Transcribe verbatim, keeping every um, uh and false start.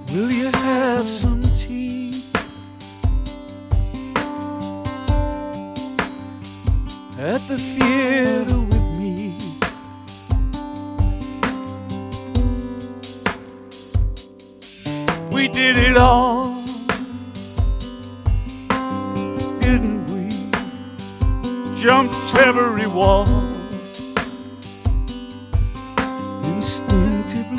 Will you have some tea at the theater with me? We did it all, didn't we? Jumped every wall instinctively.